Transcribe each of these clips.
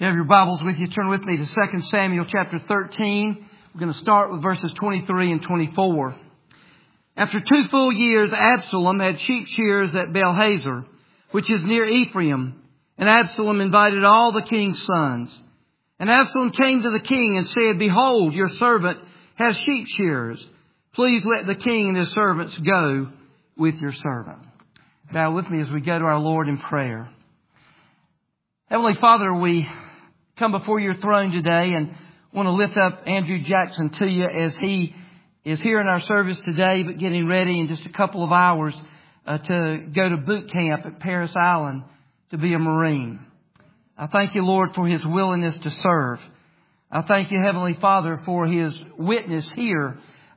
If you have your Bibles with you, turn with me to 2 Samuel chapter 13. We're going to start with verses 23 and 24. After 2 full years, Absalom had sheep shears at Baal-hazor, which is near Ephraim. And Absalom invited all the king's sons. And Absalom came to the king and said, "Behold, your servant has sheep shears. Please let the king and his servants go with your servant." Bow with me as we go to our Lord in prayer. Heavenly Father, we come before your throne today and want to lift up Andrew Jackson to you as he is here in our service today, but getting ready in just a couple of hours to go to boot camp at Parris Island to be a Marine. I thank you, Lord, for his willingness to serve. I thank you, Heavenly Father, for his witness here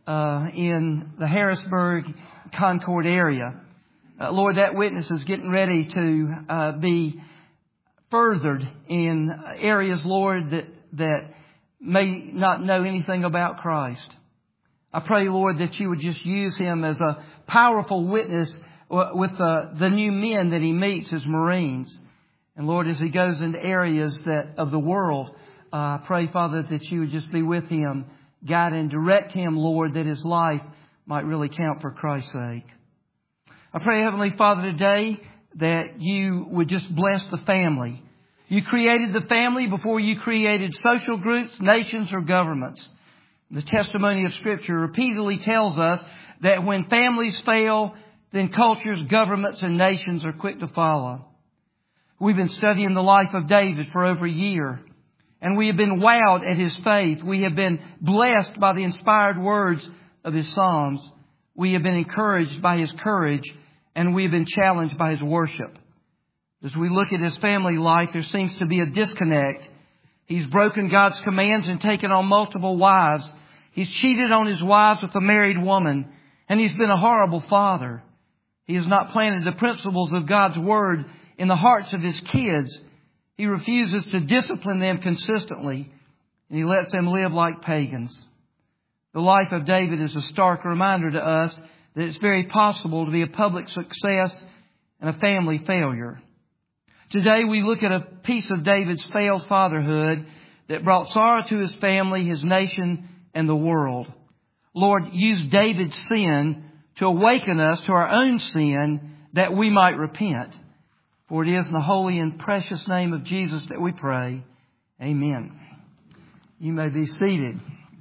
in the Harrisburg, Concord area. Lord, that witness is getting ready to be furthered in areas, Lord, that may not know anything about Christ. I pray, Lord, that you would just use him as a powerful witness with the new men that he meets as Marines. And Lord, as he goes into areas of the world, I pray, Father, that you would just be with him, guide and direct him, Lord, that his life might really count for Christ's sake. I pray, Heavenly Father, today that you would just bless the family. You created the family before you created social groups, nations, or governments. The testimony of Scripture repeatedly tells us that when families fail, then cultures, governments, and nations are quick to follow. We've been studying the life of David for over a year, and we have been wowed at his faith. We have been blessed by the inspired words of his Psalms. We have been encouraged by his courage, and we have been challenged by his worship. As we look at his family life, there seems to be a disconnect. He's broken God's commands and taken on multiple wives. He's cheated on his wives with a married woman, and he's been a horrible father. He has not planted the principles of God's Word in the hearts of his kids. He refuses to discipline them consistently, and he lets them live like pagans. The life of David is a stark reminder to us that it's very possible to be a public success and a family failure. Today we look at a piece of David's failed fatherhood that brought sorrow to his family, his nation, and the world. Lord, use David's sin to awaken us to our own sin that we might repent. For it is in the holy and precious name of Jesus that we pray. Amen. You may be seated.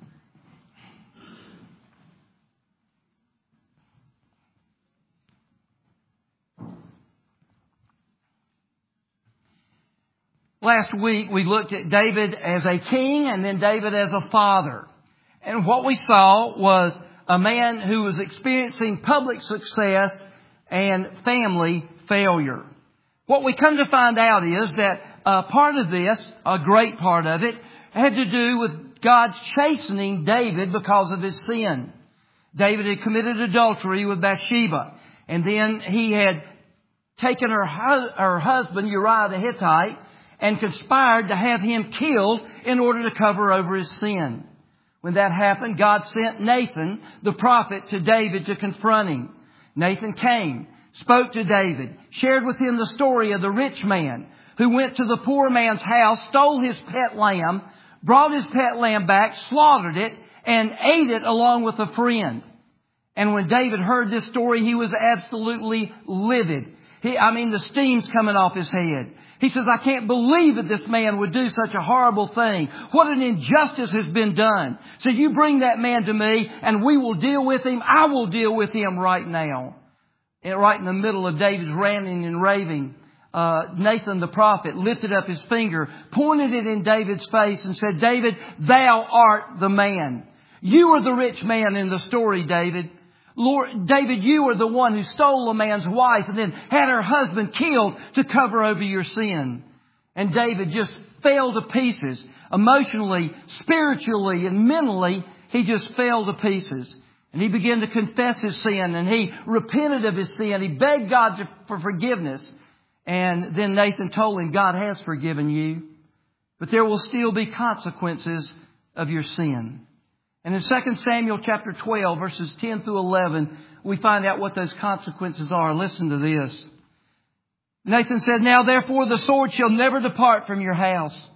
Last week we looked at David as a king and then David as a father. And what we saw was a man who was experiencing public success and family failure. What we come to find out is that part of this, a great part of it, had to do with God's chastening David because of his sin. David had committed adultery with Bathsheba, and then he had taken her husband Uriah the Hittite and conspired to have him killed in order to cover over his sin. When that happened, God sent Nathan, the prophet, to David to confront him. Nathan came, spoke to David, shared with him the story of the rich man who went to the poor man's house, stole his pet lamb, brought his pet lamb back, slaughtered it, and ate it along with a friend. And when David heard this story, he was absolutely livid. The steam's coming off his head. He says, "I can't believe that this man would do such a horrible thing. What an injustice has been done. So you bring that man to me and we will deal with him. I will deal with him right now." And right in the middle of David's ranting and raving, Nathan the prophet lifted up his finger, pointed it in David's face and said, "David, thou art the man. You are the rich man in the story, David. Lord, David, you are the one who stole a man's wife and then had her husband killed to cover over your sin." And David just fell to pieces. Emotionally, spiritually, and mentally, he just fell to pieces. And he began to confess his sin, and he repented of his sin. He begged God for forgiveness. And then Nathan told him, "God has forgiven you, but there will still be consequences of your sin." And in 2 Samuel chapter 12, verses 10 through 11, we find out what those consequences are. Listen to this. Nathan said, "Now therefore the sword shall never depart from your house,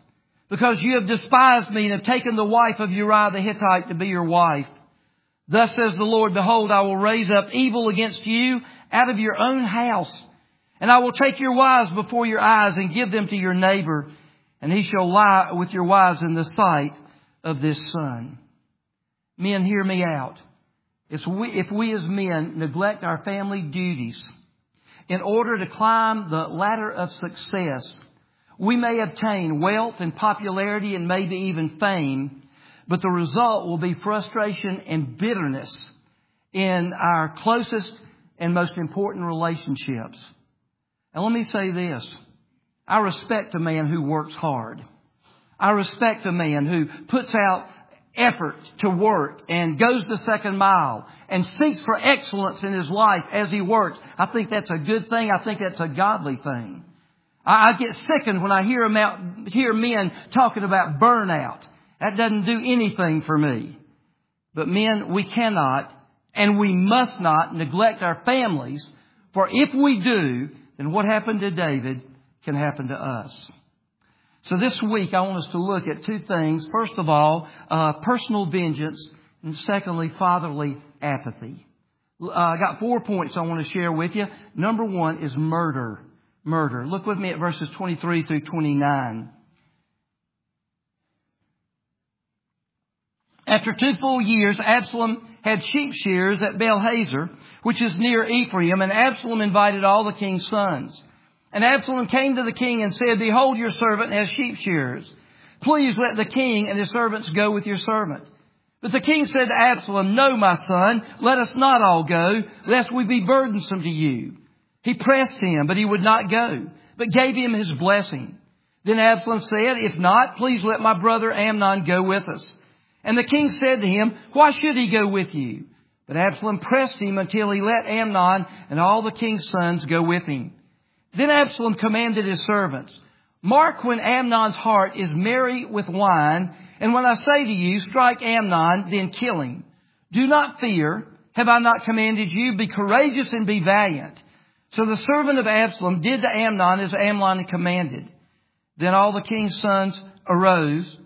because you have despised me and have taken the wife of Uriah the Hittite to be your wife. Thus says the Lord, behold, I will raise up evil against you out of your own house, and I will take your wives before your eyes and give them to your neighbor, and he shall lie with your wives in the sight of this sun. Men, hear me out. If we as men neglect our family duties in order to climb the ladder of success, we may obtain wealth and popularity and maybe even fame, but the result will be frustration and bitterness in our closest and most important relationships. And let me say this. I respect a man who works hard. I respect a man who puts out effort to work and goes the second mile and seeks for excellence in his life as he works. I think that's a good thing. I think that's a godly thing. I get sickened when I hear men talking about burnout. That doesn't do anything for me. But men, we cannot and we must not neglect our families. For if we do, then what happened to David can happen to us. So this week I want us to look at two things. First of all, personal vengeance, and secondly, fatherly apathy. I got 4 points I want to share with you. Number one is murder. Murder. Look with me at verses 23 through 29. After 2 full years, Absalom had sheep shears at Baal-hazor, which is near Ephraim, and Absalom invited all the king's sons. And Absalom came to the king and said, behold, your servant has sheep shears. Please let the king and his servants go with your servant. But the king said to Absalom, no, my son, let us not all go, lest we be burdensome to you. He pressed him, but he would not go, but gave him his blessing. Then Absalom said, if not, please let my brother Amnon go with us. And the king said to him, why should he go with you? But Absalom pressed him until he let Amnon and all the king's sons go with him. Then Absalom commanded his servants, mark when Amnon's heart is merry with wine, and when I say to you, strike Amnon, then kill him. Do not fear. Have I not commanded you? Be courageous and be valiant. So the servant of Absalom did to Amnon as Amnon commanded. Then all the king's sons arose,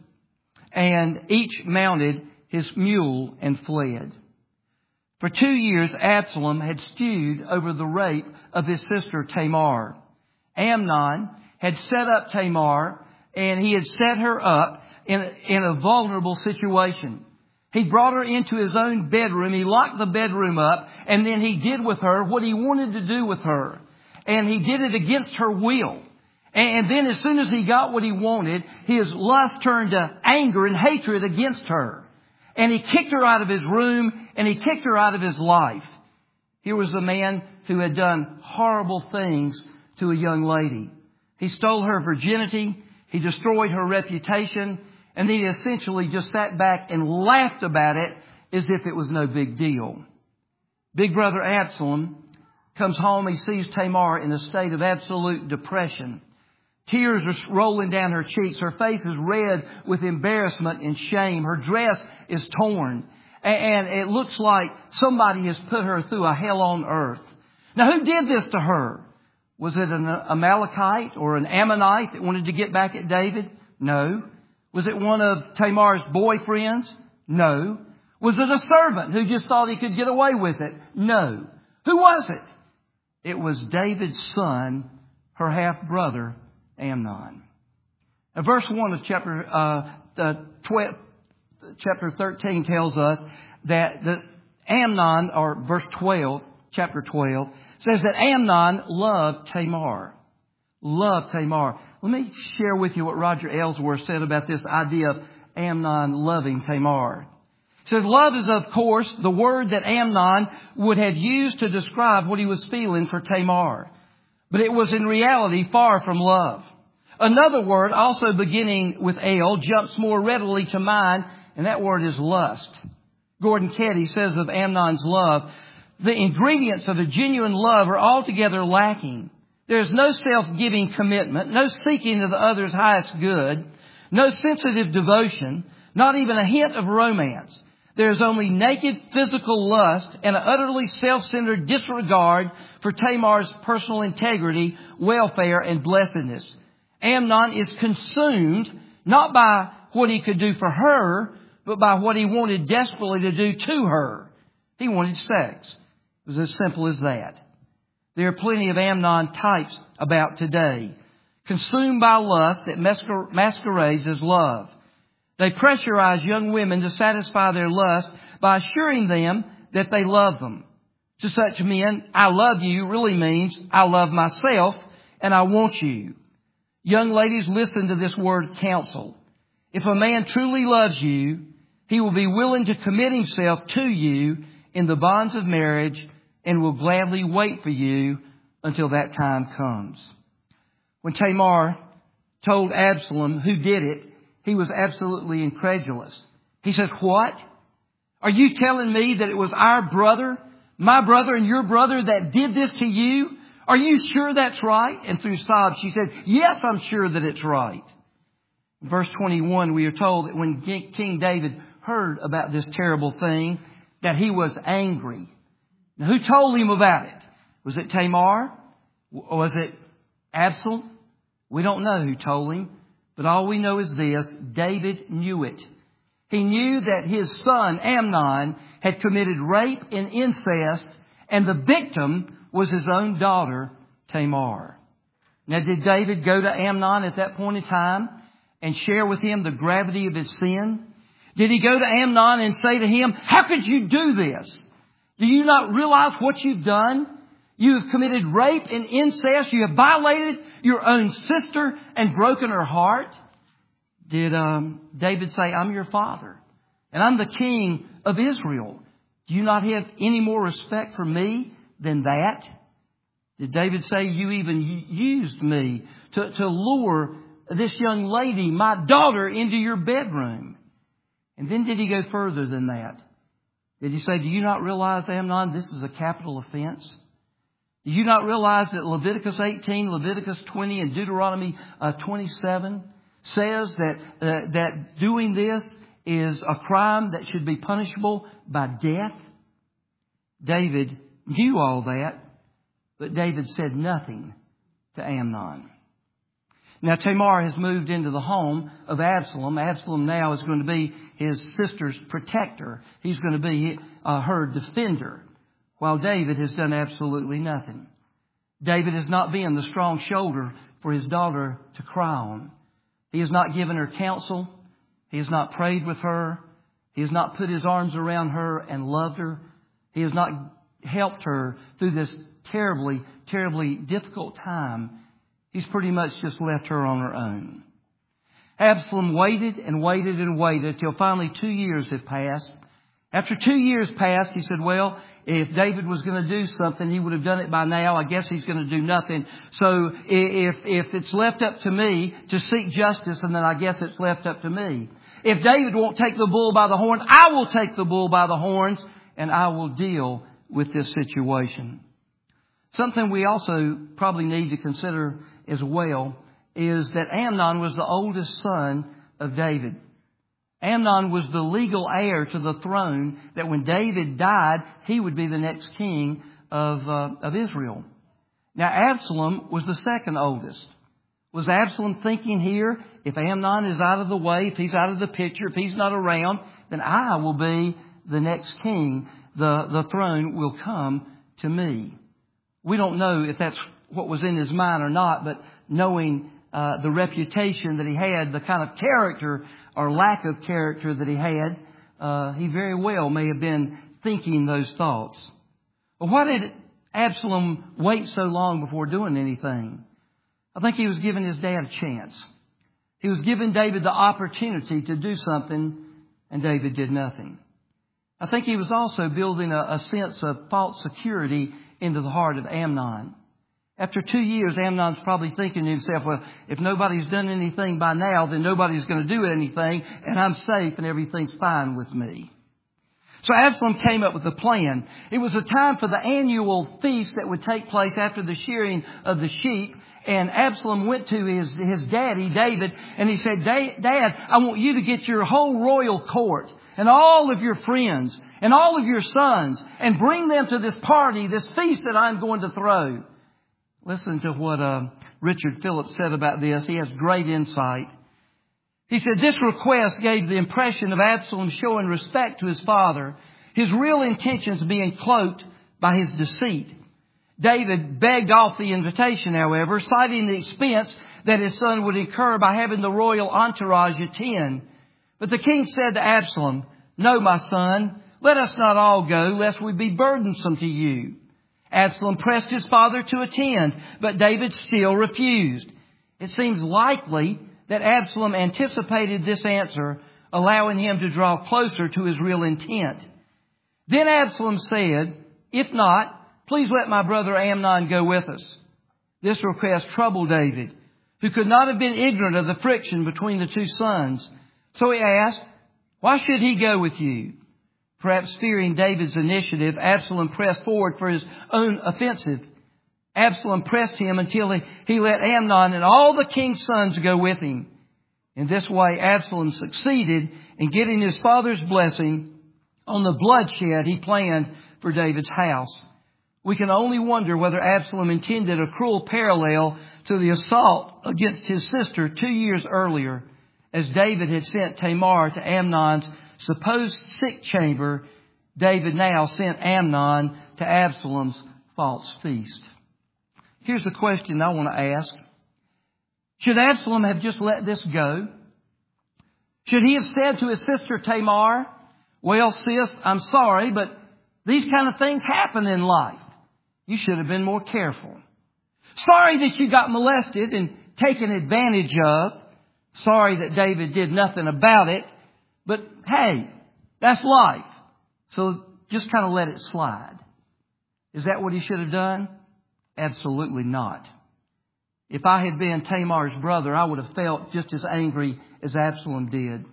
and each mounted his mule and fled. For 2 years, Absalom had stewed over the rape of his sister Tamar. Amnon had set up Tamar, and he had set her up in a vulnerable situation. He brought her into his own bedroom. He locked the bedroom up, and then he did with her what he wanted to do with her. And he did it against her will. And then as soon as he got what he wanted, his lust turned to anger and hatred against her. And he kicked her out of his room, and he kicked her out of his life. Here was a man who had done horrible things to a young lady. He stole her virginity. He destroyed her reputation. And then he essentially just sat back and laughed about it as if it was no big deal. Big brother Absalom comes home. He sees Tamar in a state of absolute depression. Tears are rolling down her cheeks. Her face is red with embarrassment and shame. Her dress is torn. And it looks like somebody has put her through a hell on earth. Now, who did this to her? Was it an Amalekite or an Ammonite that wanted to get back at David? No. Was it one of Tamar's boyfriends? No. Was it a servant who just thought he could get away with it? No. Who was it? It was David's son, her half-brother, Amnon. Now, verse 1 of chapter 13 tells us that Amnon, or verse 12, chapter 12, says that Amnon loved Tamar. Loved Tamar. Let me share with you what Roger Ellsworth said about this idea of Amnon loving Tamar. He said, love is, of course, the word that Amnon would have used to describe what he was feeling for Tamar. But it was in reality far from love. Another word, also beginning with L, jumps more readily to mind, and that word is lust. Gordon Keddy says of Amnon's love, the ingredients of a genuine love are altogether lacking. There is no self-giving commitment, no seeking of the other's highest good, no sensitive devotion, not even a hint of romance. There is only naked physical lust and an utterly self-centered disregard for Tamar's personal integrity, welfare, and blessedness. Amnon is consumed not by what he could do for her, but by what he wanted desperately to do to her. He wanted sex. It was as simple as that. There are plenty of Amnon types about today, consumed by lust that masquerades as love. They pressurize young women to satisfy their lust by assuring them that they love them. To such men, I love you really means I love myself and I want you. Young ladies, listen to this word counsel. If a man truly loves you, he will be willing to commit himself to you in the bonds of marriage and will gladly wait for you until that time comes. When Tamar told Absalom who did it, he was absolutely incredulous. He said, "What? Are you telling me that it was our brother, my brother and your brother that did this to you? Are you sure that's right?" And through sobs, she said, "Yes, I'm sure that it's right." In verse 21, we are told that when King David heard about this terrible thing, that he was angry. Now, who told him about it? Was it Tamar? Or was it Absalom? We don't know who told him, but all we know is this: David knew it. He knew that his son Amnon had committed rape and incest, and the victim was his own daughter, Tamar. Now, did David go to Amnon at that point in time and share with him the gravity of his sin? Did he go to Amnon and say to him, "How could you do this? Do you not realize what you've done? You have committed rape and incest. You have violated your own sister and broken her heart." Did David say, "I'm your father and I'm the king of Israel. Do you not have any more respect for me than that?" Did David say, "You even used me to lure this young lady, my daughter, into your bedroom"? And then did he go further than that? Did he say, "Do you not realize, Amnon, this is a capital offense? Do you not realize that Leviticus 18, Leviticus 20, and Deuteronomy 27 says that doing this is a crime that should be punishable by death?" David knew all that, but David said nothing to Amnon. Now, Tamar has moved into the home of Absalom. Absalom now is going to be his sister's protector. He's going to be her defender, while David has done absolutely nothing. David has not been the strong shoulder for his daughter to cry on. He has not given her counsel. He has not prayed with her. He has not put his arms around her and loved her. He has not helped her through this terribly, terribly difficult time. He's pretty much just left her on her own. Absalom waited and waited and waited till finally 2 years had passed. After 2 years passed, he said, "Well, if David was going to do something, he would have done it by now. I guess he's going to do nothing. So if it's left up to me to seek justice, and then I guess it's left up to me. If David won't take the bull by the horns, I will take the bull by the horns, and I will deal with this situation." Something we also probably need to consider as well is that Amnon was the oldest son of David. Amnon was the legal heir to the throne, that when David died, he would be the next king of Israel. Now, Absalom was the second oldest. Was Absalom thinking here, if Amnon is out of the way, if he's out of the picture, if he's not around, then I will be the next king. The throne will come to me. We don't know if that's what was in his mind or not, but knowing the reputation that he had, the kind of character or lack of character that he had, he very well may have been thinking those thoughts. But why did Absalom wait so long before doing anything? I think he was giving his dad a chance. He was giving David the opportunity to do something, and David did nothing. I think he was also building a sense of false security into the heart of Amnon. After 2 years, Amnon's probably thinking to himself, "Well, if nobody's done anything by now, then nobody's going to do anything, and I'm safe and everything's fine with me." So Absalom came up with a plan. It was a time for the annual feast that would take place after the shearing of the sheep. And Absalom went to his daddy, David, and he said, "Dad, I want you to get your whole royal court and all of your friends and all of your sons and bring them to this party, this feast that I'm going to throw." Listen to what Richard Phillips said about this. He has great insight. He said this request gave the impression of Absalom showing respect to his father, his real intentions being cloaked by his deceit. David begged off the invitation, however, citing the expense that his son would incur by having the royal entourage attend. But the king said to Absalom, "No, my son, let us not all go, lest we be burdensome to you." Absalom pressed his father to attend, but David still refused. It seems likely that Absalom anticipated this answer, allowing him to draw closer to his real intent. Then Absalom said, "If not, please let my brother Amnon go with us." This request troubled David, who could not have been ignorant of the friction between the two sons. So he asked, "Why should he go with you?" Perhaps fearing David's initiative, Absalom pressed forward for his own offensive. Absalom pressed him until he let Amnon and all the king's sons go with him. In this way, Absalom succeeded in getting his father's blessing on the bloodshed he planned for David's house. We can only wonder whether Absalom intended a cruel parallel to the assault against his sister 2 years earlier, as David had sent Tamar to Amnon's supposed sick chamber. David now sent Amnon to Absalom's false feast. Here's the question I want to ask. Should Absalom have just let this go? Should he have said to his sister Tamar, "Well, sis, I'm sorry, but these kind of things happen in life. You should have been more careful. Sorry that you got molested and taken advantage of. Sorry that David did nothing about it. But hey, that's life. So just kind of let it slide." Is that what he should have done? Absolutely not. If I had been Tamar's brother, I would have felt just as angry as Absalom did.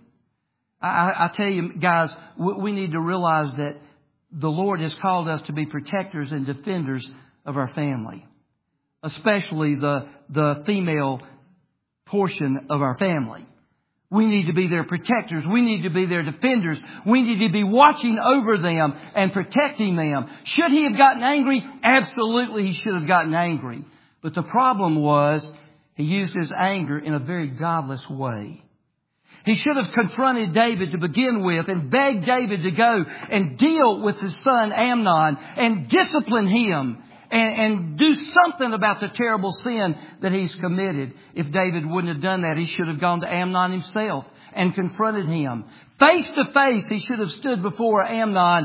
I tell you, guys, we need to realize that the Lord has called us to be protectors and defenders of our family, especially the female portion of our family. We need to be their protectors. We need to be their defenders. We need to be watching over them and protecting them. Should he have gotten angry? Absolutely, he should have gotten angry. But the problem was he used his anger in a very godless way. He should have confronted David to begin with and begged David to go and deal with his son Amnon and discipline him and do something about the terrible sin that he's committed. If David wouldn't have done that, he should have gone to Amnon himself and confronted him. Face to face, he should have stood before Amnon,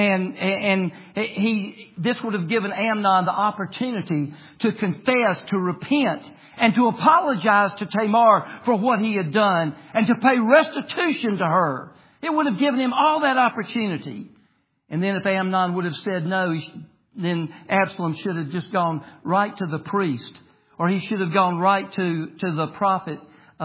and this would have given Amnon the opportunity to confess, to repent, and to apologize to Tamar for what he had done, and to pay restitution to her. It would have given him all that opportunity. And then if Amnon would have said no, then Absalom should have just gone right to the priest, or he should have gone right to the prophet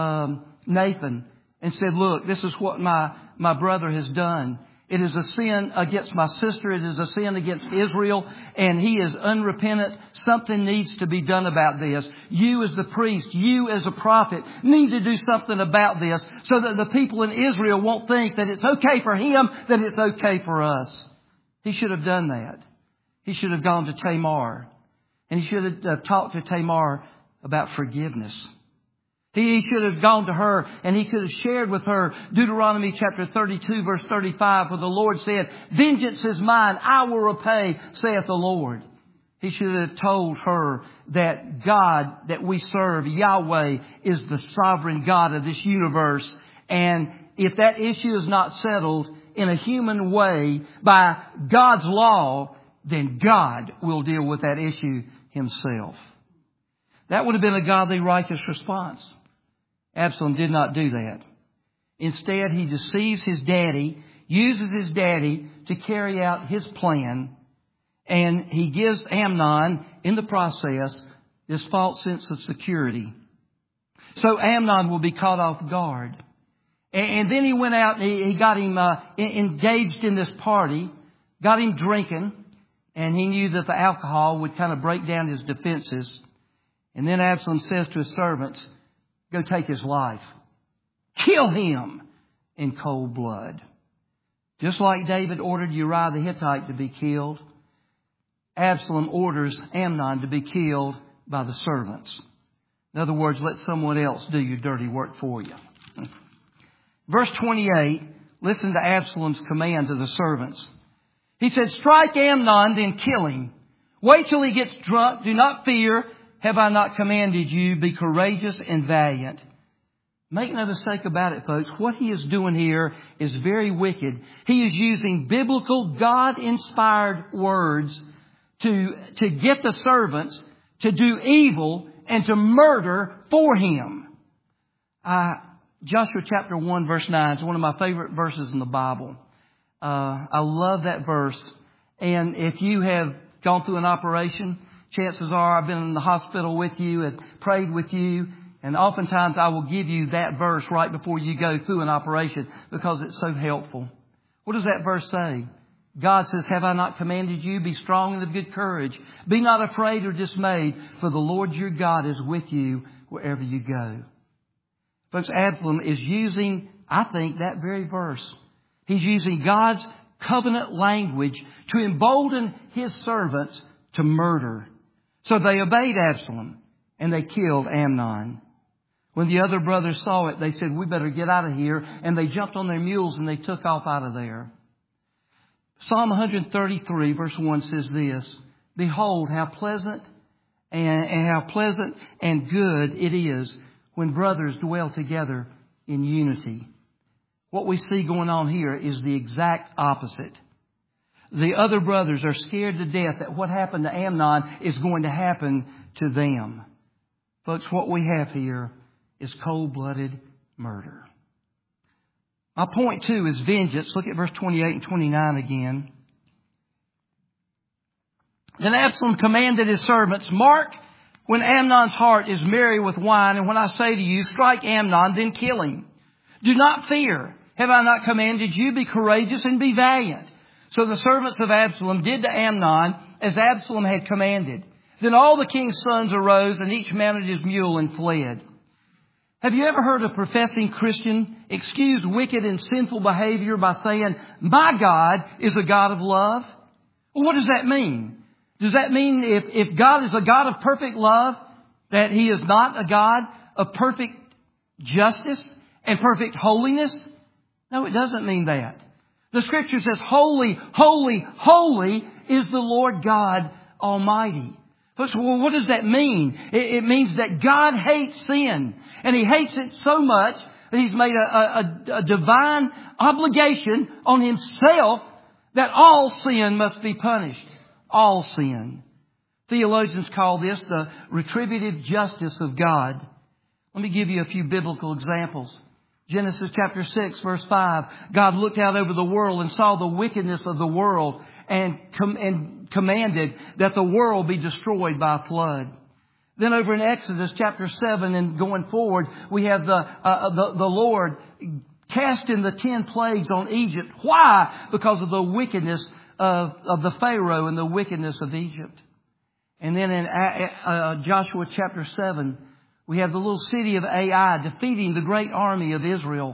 Nathan and said, "Look, this is what my brother has done. It is a sin against my sister. It is a sin against Israel, and he is unrepentant. Something needs to be done about this. You as the priest, you as a prophet need to do something about this so that the people in Israel won't think that it's okay for him, that it's okay for us." He should have done that. He should have gone to Tamar, and he should have talked to Tamar about forgiveness. He should have gone to her, and he could have shared with her Deuteronomy chapter 32, verse 35, where the Lord said, "Vengeance is mine, I will repay, saith the Lord." He should have told her that God that we serve, Yahweh, is the sovereign God of this universe. And if that issue is not settled in a human way by God's law, then God will deal with that issue himself. That would have been a godly, righteous response. Absalom did not do that. Instead, he deceives his daddy, uses his daddy to carry out his plan, and he gives Amnon, in the process, this false sense of security. So Amnon will be caught off guard. And then he went out and he got him engaged in this party, got him drinking, and he knew that the alcohol would kind of break down his defenses. And then Absalom says to his servants, "Go take his life. Kill him in cold blood." Just like David ordered Uriah the Hittite to be killed, Absalom orders Amnon to be killed by the servants. In other words, let someone else do your dirty work for you. Verse 28, listen to Absalom's command to the servants. He said, strike Amnon, then kill him. Wait till he gets drunk. Do not fear. Have I not commanded you? Be courageous and valiant. Make no mistake about it, folks. What he is doing here is very wicked. He is using biblical, God-inspired words to get the servants to do evil and to murder for him. Joshua chapter 1 verse 9 is one of my favorite verses in the Bible. I love that verse. And if you have gone through an operation, chances are I've been in the hospital with you and prayed with you. And oftentimes I will give you that verse right before you go through an operation because it's so helpful. What does that verse say? God says, have I not commanded you? Be strong and of good courage. Be not afraid or dismayed, for the Lord your God is with you wherever you go. Folks, Absalom is using, I think, that very verse. He's using God's covenant language to embolden his servants to murder. So they obeyed Absalom and they killed Amnon. When the other brothers saw it, they said, we better get out of here. And they jumped on their mules and they took off out of there. Psalm 133 verse 1 says this, behold how pleasant and good it is when brothers dwell together in unity. What we see going on here is the exact opposite. The other brothers are scared to death that what happened to Amnon is going to happen to them. Folks, what we have here is cold-blooded murder. My point 2 is vengeance. Look at verse 28 and 29 again. Then Absalom commanded his servants, mark when Amnon's heart is merry with wine, and when I say to you, strike Amnon, then kill him. Do not fear. Have I not commanded you? Be courageous and be valiant. So the servants of Absalom did to Amnon as Absalom had commanded. Then all the king's sons arose, and each mounted his mule and fled. Have you ever heard a professing Christian excuse wicked and sinful behavior by saying, my God is a God of love? Well, what does that mean? Does that mean if God is a God of perfect love, that He is not a God of perfect justice and perfect holiness? No, it doesn't mean that. The Scripture says, holy, holy, holy is the Lord God Almighty. Well, what does that mean? It means that God hates sin. And He hates it so much that He's made a divine obligation on Himself that all sin must be punished. All sin. Theologians call this the retributive justice of God. Let me give you a few biblical examples. Genesis chapter 6 verse 5. God looked out over the world and saw the wickedness of the world and commanded that the world be destroyed by a flood. Then over in Exodus chapter 7 and going forward, we have the Lord casting the 10 plagues on Egypt. Why? Because of the wickedness of the Pharaoh and the wickedness of Egypt. And then in Joshua chapter 7, we have the little city of Ai defeating the great army of Israel.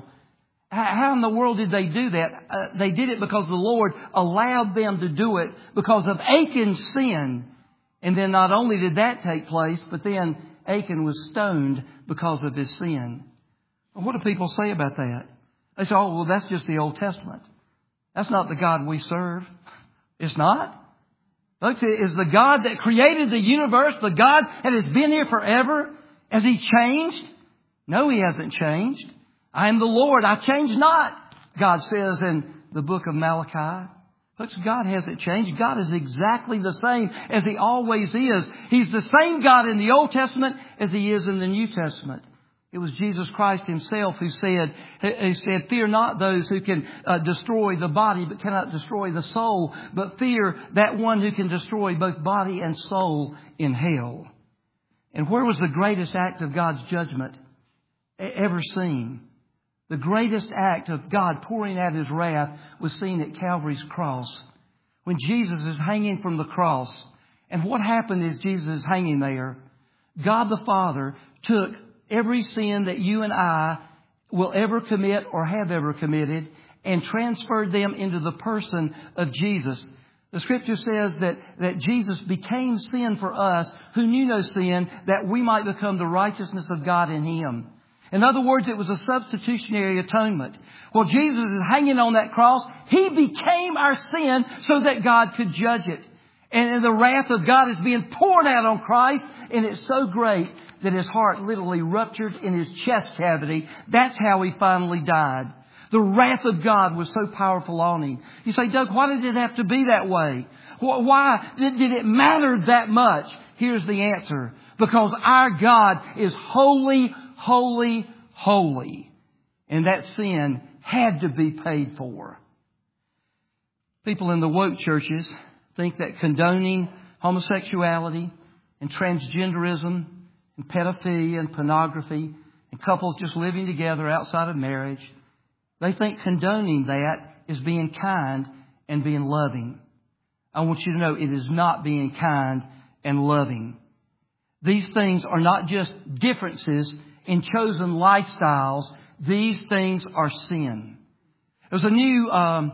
How in the world did they do that? They did it because the Lord allowed them to do it because of Achan's sin. And then not only did that take place, but then Achan was stoned because of his sin. Well, what do people say about that? They say, oh, well, that's just the Old Testament. That's not the God we serve. It's not. Folks, is the God that created the universe, the God that has been here forever, has He changed? No, He hasn't changed. I am the Lord, I change not, God says in the book of Malachi. Folks, God hasn't changed. God is exactly the same as He always is. He's the same God in the Old Testament as He is in the New Testament. It was Jesus Christ Himself who said, fear not those who can destroy the body but cannot destroy the soul, but fear that one who can destroy both body and soul in hell. And where was the greatest act of God's judgment ever seen? The greatest act of God pouring out His wrath was seen at Calvary's cross. When Jesus is hanging from the cross. And what happened is Jesus is hanging there. God the Father took every sin that you and I will ever commit or have ever committed and transferred them into the person of Jesus. The Scripture says that Jesus became sin for us who knew no sin, that we might become the righteousness of God in Him. In other words, it was a substitutionary atonement. While Jesus is hanging on that cross, He became our sin so that God could judge it. And the wrath of God is being poured out on Christ, and it's so great that His heart literally ruptured in His chest cavity. That's how He finally died. The wrath of God was so powerful on Him. You say, Doug, why did it have to be that way? Why did it matter that much? Here's the answer. Because our God is holy, holy, holy. And that sin had to be paid for. People in the woke churches think that condoning homosexuality and transgenderism and pedophilia and pornography and couples just living together outside of marriage, they think condoning that is being kind and being loving. I want you to know it is not being kind and loving. These things are not just differences in chosen lifestyles. These things are sin. There's a new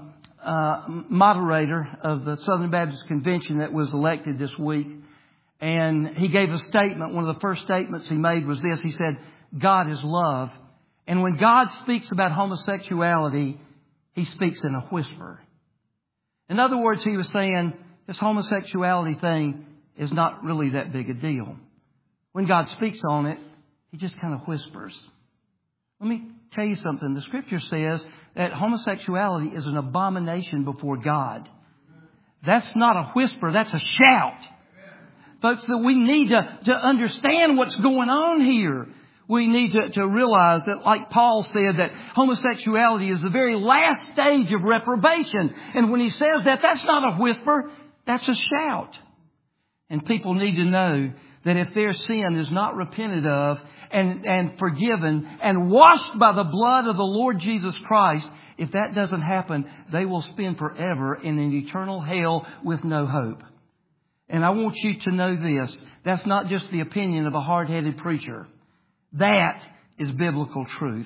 moderator of the Southern Baptist Convention that was elected this week. And he gave a statement. One of the first statements he made was this. He said, God is love. And when God speaks about homosexuality, He speaks in a whisper. In other words, he was saying this homosexuality thing is not really that big a deal. When God speaks on it, He just kind of whispers. Let me tell you something. The Scripture says that homosexuality is an abomination before God. That's not a whisper. That's a shout. Folks, that we need to understand what's going on here. We need to realize that, like Paul said, that homosexuality is the very last stage of reprobation. And when he says that, that's not a whisper. That's a shout. And people need to know that if their sin is not repented of and forgiven and washed by the blood of the Lord Jesus Christ, if that doesn't happen, they will spend forever in an eternal hell with no hope. And I want you to know this. That's not just the opinion of a hard-headed preacher. That is biblical truth.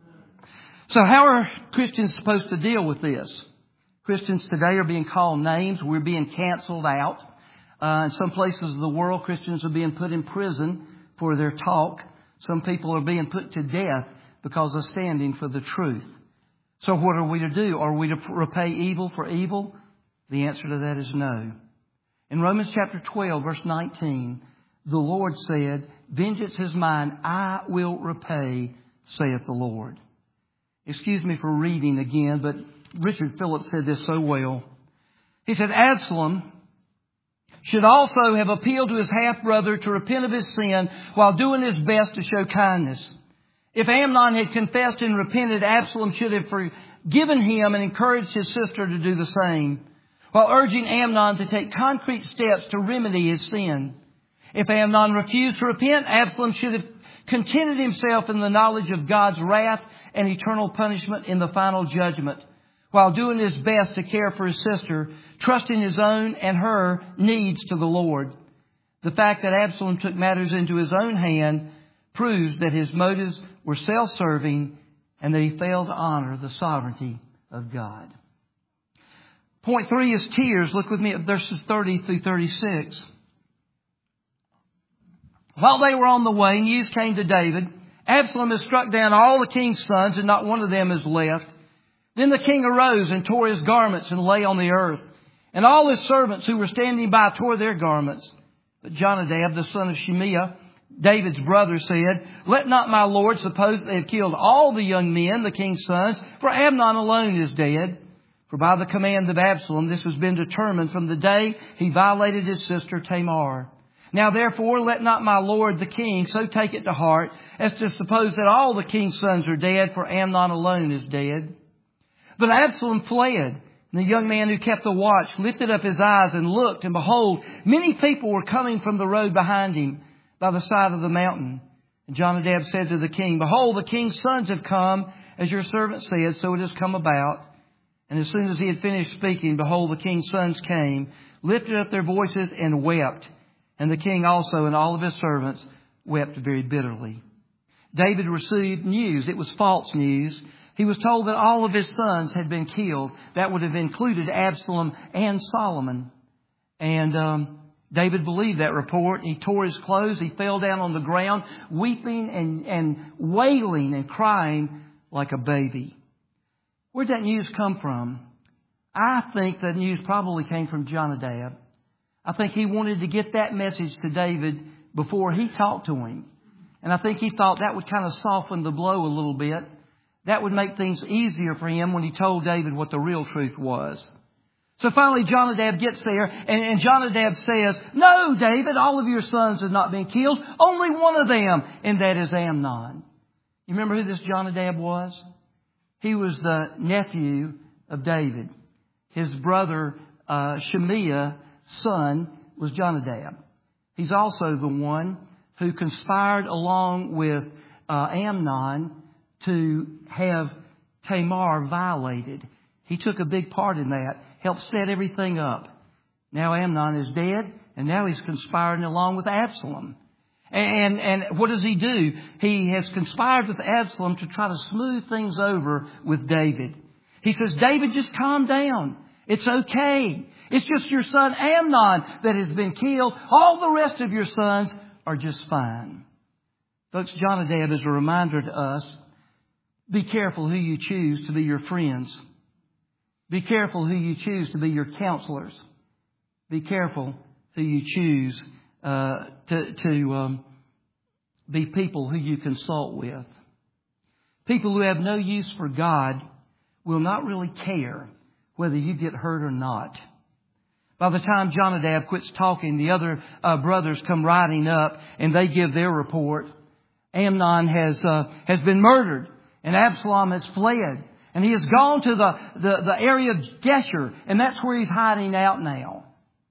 So how are Christians supposed to deal with this? Christians today are being called names. We're being canceled out. In some places of the world, Christians are being put in prison for their talk. Some people are being put to death because of standing for the truth. So what are we to do? Are we to repay evil for evil? The answer to that is no. In Romans chapter 12, verse 19, the Lord said, vengeance is mine, I will repay, saith the Lord. Excuse me for reading again, but Richard Phillips said this so well. He said, Absalom should also have appealed to his half-brother to repent of his sin while doing his best to show kindness. If Amnon had confessed and repented, Absalom should have forgiven him and encouraged his sister to do the same, while urging Amnon to take concrete steps to remedy his sin. If Amnon refused to repent, Absalom should have contented himself in the knowledge of God's wrath and eternal punishment in the final judgment, while doing his best to care for his sister, trusting his own and her needs to the Lord. The fact that Absalom took matters into his own hand proves that his motives were self-serving and that he failed to honor the sovereignty of God. Point 3 is tears. Look with me at verses 30 through 36. While they were on the way, news came to David. Absalom has struck down all the king's sons, and not one of them is left. Then the king arose and tore his garments and lay on the earth. And all his servants who were standing by tore their garments. But Jonadab, the son of Shimeah, David's brother, said, let not my lord suppose they have killed all the young men, the king's sons, for Amnon alone is dead. For by the command of Absalom, this has been determined from the day he violated his sister Tamar. Now therefore, let not my lord the king so take it to heart as to suppose that all the king's sons are dead, for Amnon alone is dead. But Absalom fled. And the young man who kept the watch lifted up his eyes and looked, and behold, many people were coming from the road behind him by the side of the mountain. And Jonadab said to the king, behold, the king's sons have come, as your servant said, so it has come about. And as soon as he had finished speaking, behold, the king's sons came, lifted up their voices and wept. And the king also and all of his servants wept very bitterly. David received news. It was false news. He was told that all of his sons had been killed. That would have included Absalom and Solomon. And David believed that report. He tore his clothes. He fell down on the ground, weeping and wailing and crying like a baby. Where'd that news come from? I think that news probably came from Jonadab. I think he wanted to get that message to David before he talked to him. And I think he thought that would kind of soften the blow a little bit. That would make things easier for him when he told David what the real truth was. So finally Jonadab gets there and Jonadab says, "No, David, all of your sons have not been killed. Only one of them, and that is Amnon." You remember who this Jonadab was? He was the nephew of David. His brother Shimeiah's son was Jonadab. He's also the one who conspired along with Amnon to have Tamar violated. He took a big part in that, helped set everything up. Now Amnon is dead, and now he's conspiring along with Absalom. And what does he do? He has conspired with Absalom to try to smooth things over with David. He says, "David, just calm down. It's okay. It's just your son Amnon that has been killed. All the rest of your sons are just fine." Folks, Jonadab is a reminder to us, be careful who you choose to be your friends. Be careful who you choose to be your counselors. Be careful who you choose to be people who you consult with. People who have no use for God will not really care whether you get hurt or not. By the time Jonadab quits talking, the other brothers come riding up and they give their report. Amnon has been murdered and Absalom has fled. And he has gone to the area of Geshur, and that's where he's hiding out now.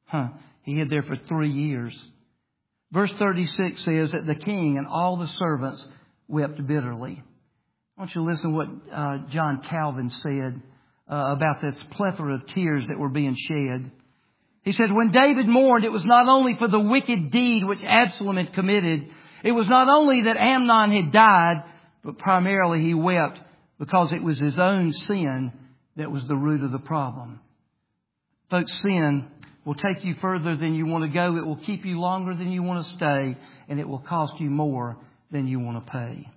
He hid there for 3 years. Verse 36 says that the king and all the servants wept bitterly. I want you to listen to what John Calvin said about this plethora of tears that were being shed. He said, "When David mourned, it was not only for the wicked deed which Absalom had committed. It was not only that Amnon had died, but primarily he wept because it was his own sin that was the root of the problem." Folks, sin will take you further than you want to go. It will keep you longer than you want to stay. And it will cost you more than you want to pay.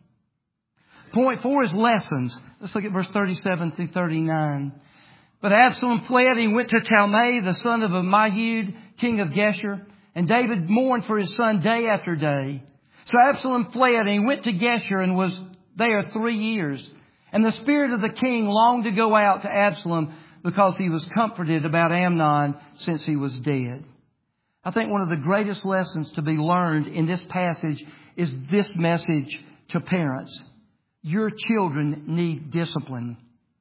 Point 4 is lessons. Let's look at verse 37 through 39. "But Absalom fled. He went to Talmai, the son of Ammihud, king of Geshur. And David mourned for his son day after day. So Absalom fled and he went to Geshur and was there 3 years. And the spirit of the king longed to go out to Absalom because he was comforted about Amnon since he was dead." I think one of the greatest lessons to be learned in this passage is this message to parents. Your children need discipline.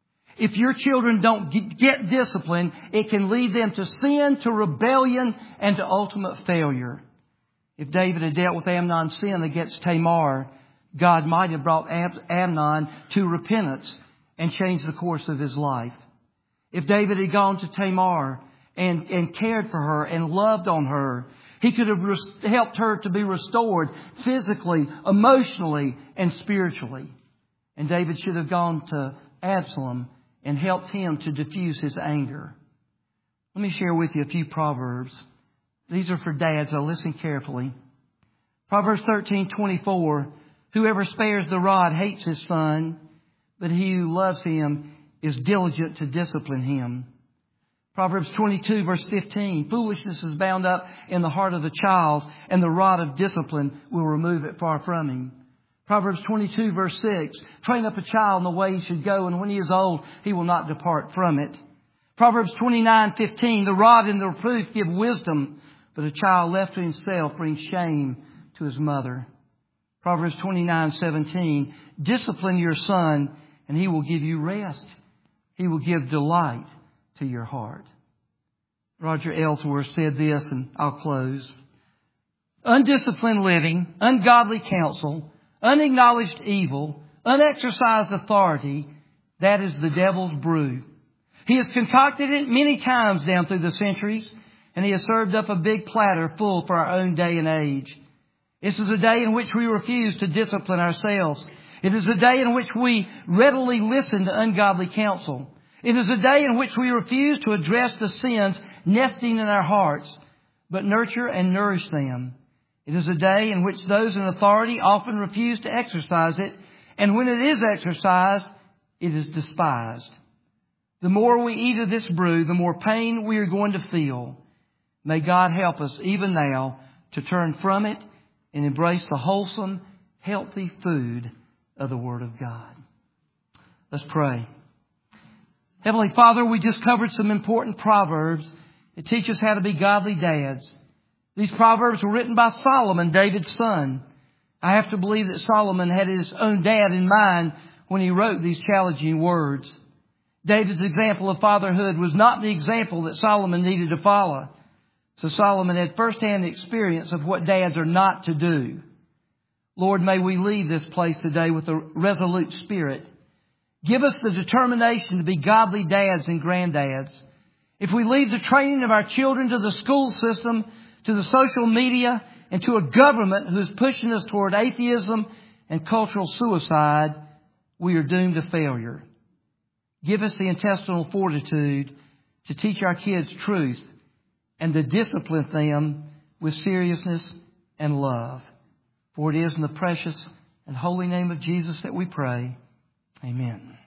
If your children don't get discipline, it can lead them to sin, to rebellion, and to ultimate failure. If David had dealt with Amnon's sin against Tamar, God might have brought Amnon to repentance and changed the course of his life. If David had gone to Tamar and cared for her and loved on her, he could have helped her to be restored physically, emotionally, and spiritually. And David should have gone to Absalom and helped him to diffuse his anger. Let me share with you a few proverbs. These are for dads, so listen carefully. Proverbs 13:24. "Whoever spares the rod hates his son, but he who loves him is diligent to discipline him." Proverbs 22 verse 15. "Foolishness is bound up in the heart of the child, and the rod of discipline will remove it far from him." Proverbs 22 verse 6. "Train up a child in the way he should go, and when he is old, he will not depart from it." Proverbs 29:15. "The rod and the reproof give wisdom, but a child left to himself brings shame to his mother." Proverbs 29:17. "Discipline your son, and he will give you rest. He will give delight to your heart." Roger Ellsworth said this, and I'll close. "Undisciplined living, ungodly counsel, unacknowledged evil, unexercised authority, that is the devil's brew. He has concocted it many times down through the centuries, and he has served up a big platter full for our own day and age. This is a day in which we refuse to discipline ourselves. It is a day in which we readily listen to ungodly counsel. It is a day in which we refuse to address the sins nesting in our hearts. but nurture and nourish them. It is a day in which those in authority often refuse to exercise it, and when it is exercised, it is despised. The more we eat of this brew, the more pain we are going to feel. May God help us even now to turn from it and embrace the wholesome, healthy food of the Word of God. Let's pray. Heavenly Father, we just covered some important proverbs that teach us how to be godly dads. These proverbs were written by Solomon, David's son. I have to believe that Solomon had his own dad in mind when he wrote these challenging words. David's example of fatherhood was not the example that Solomon needed to follow. So Solomon had firsthand experience of what dads are not to do. Lord, may we leave this place today with a resolute spirit. Give us the determination to be godly dads and granddads. If we leave the training of our children to the school system, to the social media, and to a government who is pushing us toward atheism and cultural suicide, we are doomed to failure. Give us the intestinal fortitude to teach our kids truth and to discipline them with seriousness and love. For it is in the precious and holy name of Jesus that we pray. Amen.